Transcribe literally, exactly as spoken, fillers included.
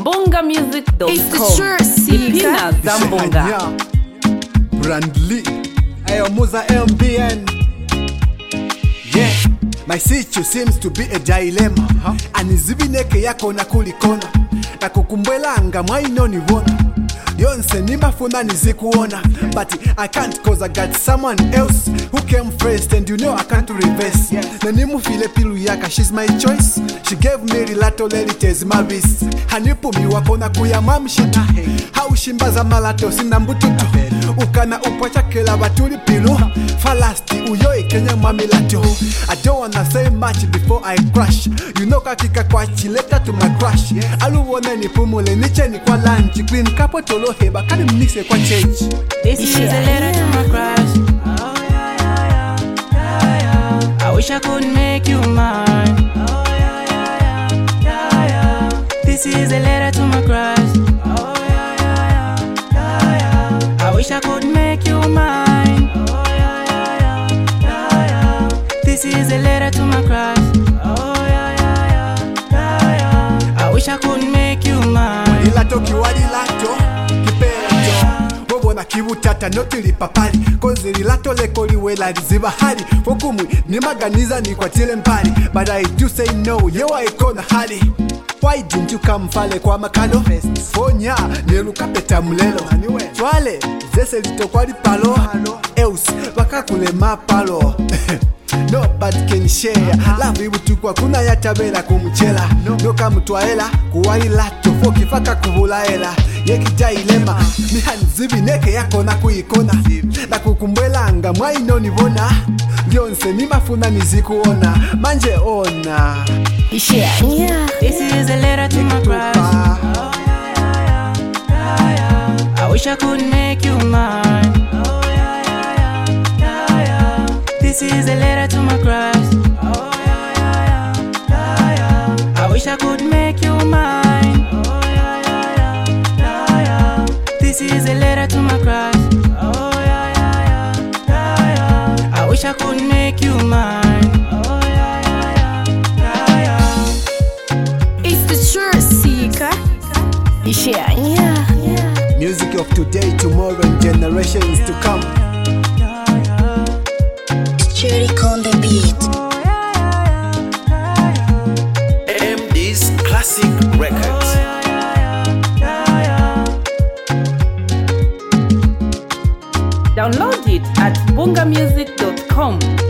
bonga music dot com. It's the true Ipina Zambonga Brandly Ayo Muza M B N. Yeah, my situ seems to be a dilemma. huh? Anizibineke yako na kulikona na kukumbwelanga mwaino nivona yonse nimafuna nizikuona, but I can't cause I got someone else who came first and you know I can't reverse. yes. Na nimufile pilu yaka, she's my choice. She gave me rilato lelites mabis hanipu miwako na kuya mamshitu haushimbaza malato sina mbututu ukana upacha kela batuli pilu falasti uyo ikenya mamilato. I don't wanna say much before I crash. You know kakika kwa chileta to my crush. yes. Aluwone ni pumule niche ni kwa lunch clean kapo tolo heba kani mnixe kwa change. This is a letter to my crush. Oh yeah yeah yeah yeah yeah. I wish I could make you mine. Oh yeah yeah yeah yeah yeah. This is a letter to my crush. Oh yeah yeah yeah yeah yeah. I wish I could make you mine. Oh yeah yeah yeah yeah yeah. This is a letter to my crush. Oh yeah yeah yeah yeah yeah. I wish I could make you mine. Ilato kiwalilato na kibutata notili papali kozi rilato leko liwela liziba hali fokumwi ni maganiza ni kwa tile mpali, but I do say no yewa ikona hali. Why didn't you come fale kwa makalo fonya neluka peta mulelo twale zese litokwali palo eus waka kule mapalo. Nobody can share love ibutukwa kuna yatabela kumuchela noka mutwaela kuwali lato foki faka kubulaela yekijailema mihanzibineke yako na kuikona na kukumbwelanga mwaino nivona yonse nimafuna nizikuona manje ona. Yeah, yeah. This is a letter to my crush. Oh yeah yeah yeah yeah. I wish I could make you mine. Oh yeah yeah yeah yeah. This is a letter to my crush. Oh yeah yeah yeah yeah. I wish I could make you mine. Oh yeah yeah yeah yeah. This is a letter to my crush. Oh yeah yeah yeah yeah. I wish I could make you mine. Oh yeah yeah yeah yeah. It's the true seeker. Yeah, yeah, yeah. Music of today, tomorrow and generations to come. Cherry on the beat. M D's Classic Records. Download it at bonga music dot com.